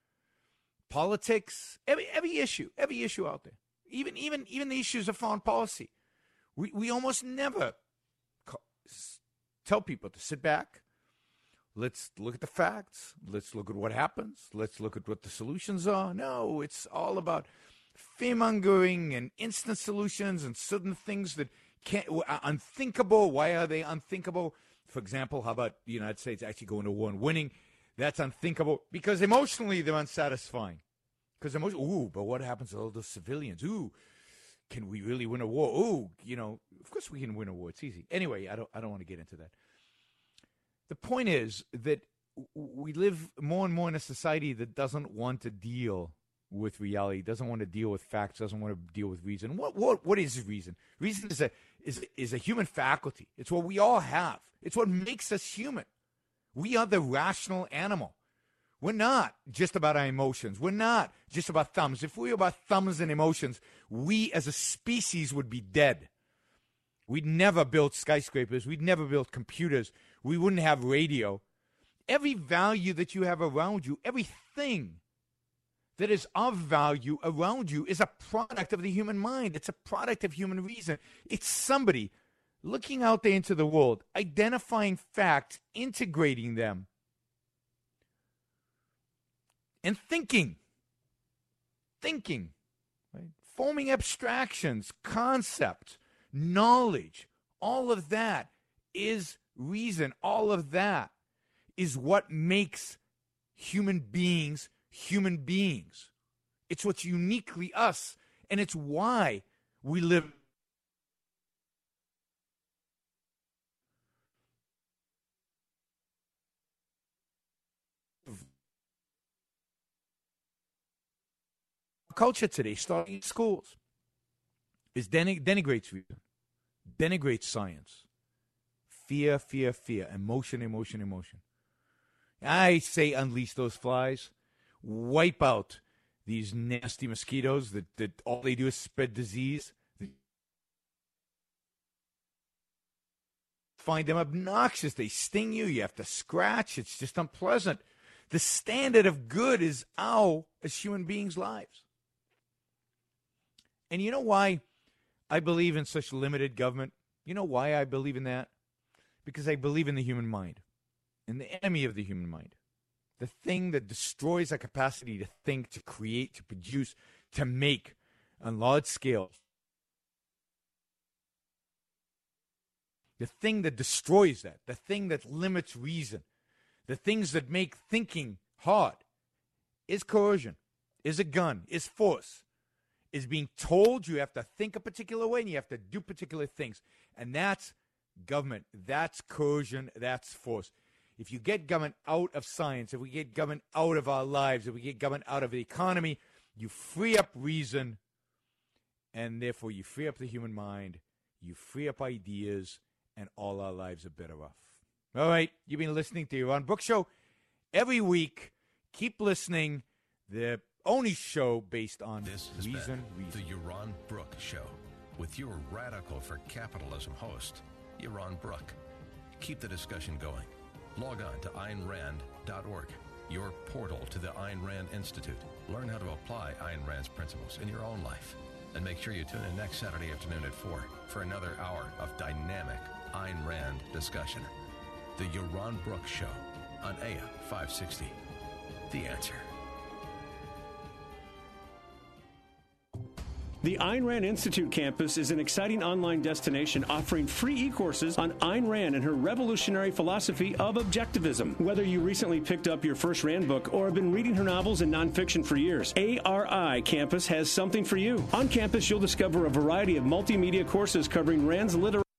Politics, every issue out there, even the issues of foreign policy. We almost never tell people to sit back. Let's look at the facts. Let's look at what happens. Let's look at what the solutions are. No, it's all about fear-mongering and instant solutions and certain things that are unthinkable. Why are they unthinkable? For example, how about the United States actually going to war and winning? That's unthinkable because emotionally they're unsatisfying. Because but what happens to all those civilians? Can we really win a war? Of course we can win a war. It's easy. Anyway, I don't want to get into that. The point is that we live more and more in a society that doesn't want to deal with reality, doesn't want to deal with facts, doesn't want to deal with reason. What is reason? Reason is a human faculty. It's what we all have. It's what makes us human. We are the rational animal. We're not just about our emotions. We're not just about thumbs. If we were about thumbs and emotions, we as a species would be dead. We'd never build skyscrapers. We'd never build computers. We wouldn't have radio. Every value that you have around you, everything that is of value around you is a product of the human mind. It's a product of human reason. It's somebody looking out there into the world, identifying facts, integrating them, and thinking, right? Forming abstractions, concepts, knowledge, all of that is reason. All of that is what makes human beings human beings. It's what's uniquely us, and it's why we live culture today, starting in schools, is denigrates reason, denigrates science. Fear, fear, fear. Emotion, emotion, emotion. I say unleash those flies. Wipe out these nasty mosquitoes that all they do is spread disease. Find them obnoxious. They sting you. You have to scratch. It's just unpleasant. The standard of good is as human beings' lives. And you know why I believe in such limited government? You know why I believe in that? Because I believe in the human mind, and the enemy of the human mind, the thing that destroys our capacity to think, to create, to produce, to make on large scales. The thing that destroys that, the thing that limits reason, the things that make thinking hard is coercion, is a gun, is force, is being told you have to think a particular way and you have to do particular things. And that's government, that's coercion, that's force. If you get government out of science, if we get government out of our lives, if we get government out of the economy, you free up reason, and therefore you free up the human mind, you free up ideas, and all our lives are better off. All right, you've been listening to Yaron Brook Show every week. Keep listening. The only show based on reason. The Yaron Brook Show with your radical for capitalism host, Yaron Brook. Keep the discussion going. Log on to AynRand.org, your portal to the Ayn Rand Institute. Learn how to apply Ayn Rand's principles in your own life. And make sure you tune in next Saturday afternoon at 4 for another hour of dynamic Ayn Rand discussion. The Yaron Brook Show on AM 560. The Answer. The Ayn Rand Institute campus is an exciting online destination offering free e-courses on Ayn Rand and her revolutionary philosophy of objectivism. Whether you recently picked up your first Rand book or have been reading her novels and nonfiction for years, ARI Campus has something for you. On campus, you'll discover a variety of multimedia courses covering Rand's literary